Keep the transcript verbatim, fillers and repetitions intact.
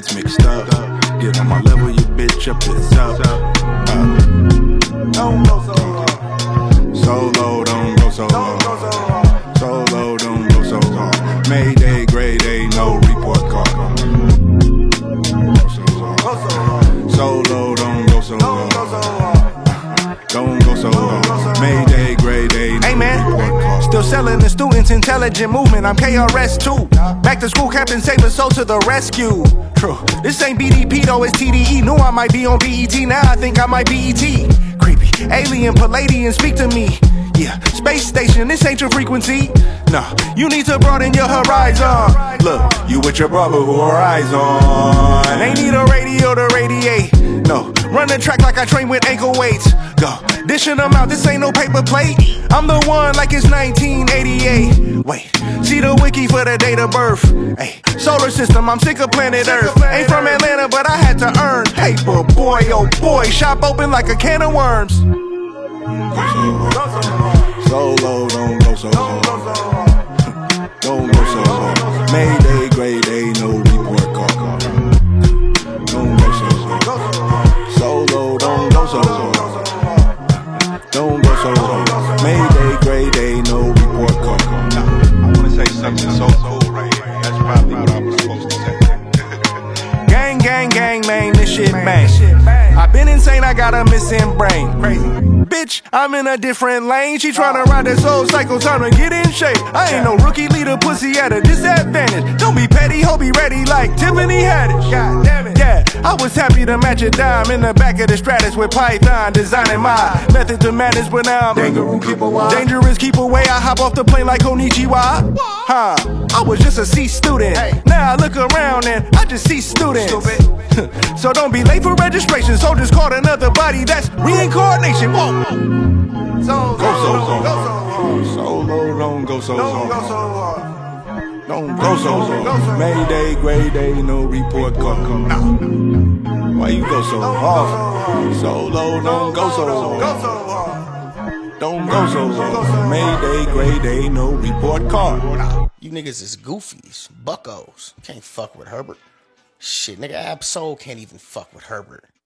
gets mixed up. Get on my level, you bitch up, it's up. Uh, Don't go so hard. Solo, don't go so Don't go so hard. hard. Solo, don't go so hard. Mayday, grade A, no report card. Go so hard. Go so hard. Solo, don't go so Don't go so hard. hard. Don't go so hard. Mayday, grade A, no Hey man, report card. still selling the students intelligent movement. I'm K R S two. Back to school, Captain Save a Soul to the rescue. True. This ain't B D P though, it's T D E. Knew I might be on B E T, now I think I might be E T. Creepy, alien, Palladian, speak to me. Yeah, space station, this ain't your frequency. Nah, you need to broaden your horizon. Look, you with your brother who are eyes on. Ain't need a radio to radiate. No, run the track like I train with ankle weights. Go, dishing them out, this ain't no paper plate. I'm the one like it's nineteen eighty-eight. Wait, see the wiki for the date of birth. Hey, solar system, I'm sick of planet Earth. Ain't from Atlanta, but I had to earn paper, boy, oh boy. Shop open like a can of worms. Solo, don't go so hard. Don't go so hard. Mayday, grade A, no report card. Don't go so hard. Solo, don't go so hard. Don't go so hard. Mayday, grade A, no report card. I wanna say something so cool right here. That's probably what I was supposed to say. Gang, gang, gang, man, this shit bang. I been insane, I got a missing brain. Crazy. Bitch, I'm in a different lane. She tryna ride that soul cycle, time to get in shape. I ain't no rookie leader, pussy at a disadvantage. Don't be petty, ho, be ready like Tiffany Haddish. God damn it. Yeah, I was happy to match a dime in the back of the Stratus with Python, designing my method to madness, but now I'm Dangerous, keep away. Dangerous, keep away. I hop off the plane like Konichiwa. Huh, I was just a C student. Now I look around and I just see students. So don't be late for registration. Soldiers caught another body, that's reincarnation. Whoa. So, Go so go so hard. Solo, don't go so Don't go hard. so hard. Don't go so hard. Mayday, grade A, no report card. Why you go so hard? Solo, don't go so Go hard. so hard. Don't go so hard. Mayday, grade A, no report card. You niggas is goofies, buckos. Can't fuck with Herbert. Shit, nigga, Ab-Soul can't even fuck with Herbert.